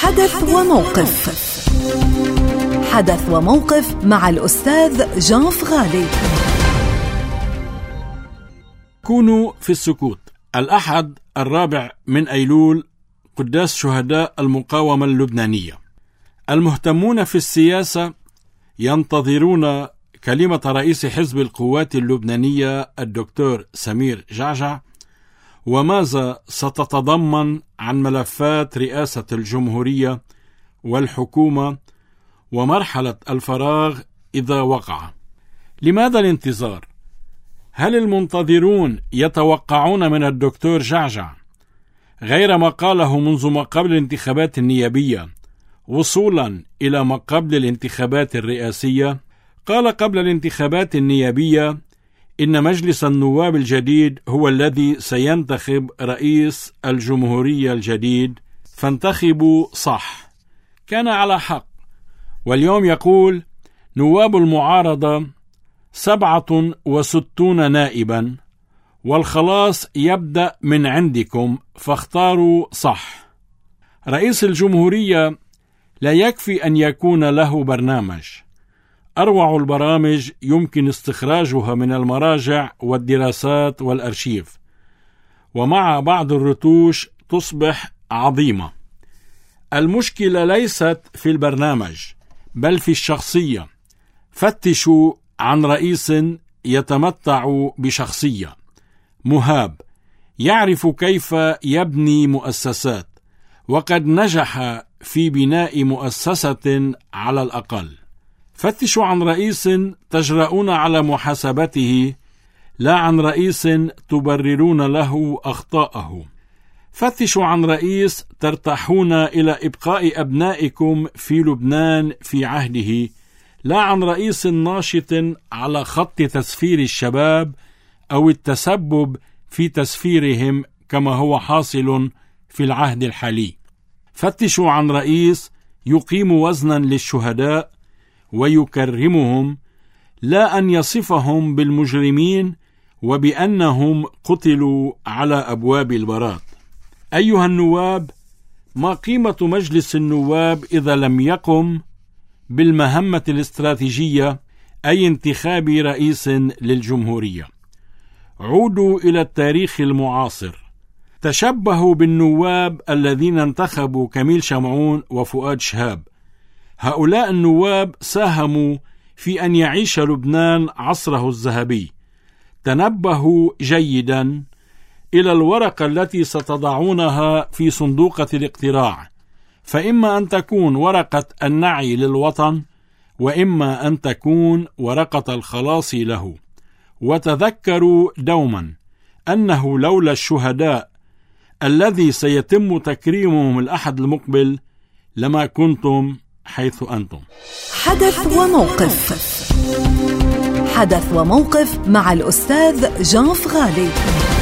حدث وموقف. حدث وموقف مع الأستاذ جان فغالي. كونوا في السكوت. الأحد 4 أيلول قداس شهداء المقاومة اللبنانية. المهتمون في السياسة ينتظرون كلمة رئيس حزب القوات اللبنانية الدكتور سمير جعجع، وماذا ستتضمن عن ملفات رئاسة الجمهورية والحكومة ومرحلة الفراغ إذا وقع. لماذا الانتظار؟ هل المنتظرون يتوقعون من الدكتور جعجع غير ما قاله منذ ما قبل الانتخابات النيابية وصولا إلى ما قبل الانتخابات الرئاسية؟ قال قبل الانتخابات النيابية إن مجلس النواب الجديد هو الذي سينتخب رئيس الجمهورية الجديد، فانتخبوا صح. كان على حق. واليوم يقول نواب المعارضة 67 نائبا، والخلاص يبدأ من عندكم، فاختاروا صح. رئيس الجمهورية لا يكفي أن يكون له برنامج. أروع البرامج يمكن استخراجها من المراجع والدراسات والأرشيف، ومع بعض الرتوش تصبح عظيمة. المشكلة ليست في البرنامج بل في الشخصية. فتشوا عن رئيس يتمتع بشخصية مهاب، يعرف كيف يبني مؤسسات، وقد نجح في بناء مؤسسة على الأقل. فتشوا عن رئيس تجرؤون على محاسبته، لا عن رئيس تبررون له أخطاءه. فتشوا عن رئيس ترتاحون إلى إبقاء أبنائكم في لبنان في عهده، لا عن رئيس ناشط على خط تسفير الشباب أو التسبب في تسفيرهم كما هو حاصل في العهد الحالي. فتشوا عن رئيس يقيم وزنا للشهداء ويكرمهم، لا أن يصفهم بالمجرمين وبأنهم قتلوا على أبواب البراء. أيها النواب، ما قيمة مجلس النواب إذا لم يقم بالمهمة الاستراتيجية، أي انتخاب رئيس للجمهورية؟ عودوا إلى التاريخ المعاصر. تشبهوا بالنواب الذين انتخبوا كميل شمعون وفؤاد شهاب. هؤلاء النواب ساهموا في أن يعيش لبنان عصره الذهبي. تنبهوا جيدا إلى الورقة التي ستضعونها في صندوقة الاقتراع، فإما أن تكون ورقة النعي للوطن، وإما أن تكون ورقة الخلاص له. وتذكروا دوما أنه لولا الشهداء الذي سيتم تكريمهم الأحد المقبل لما كنتم حيث أنتم. حدث وموقف. حدث وموقف مع الأستاذ جان فغالي.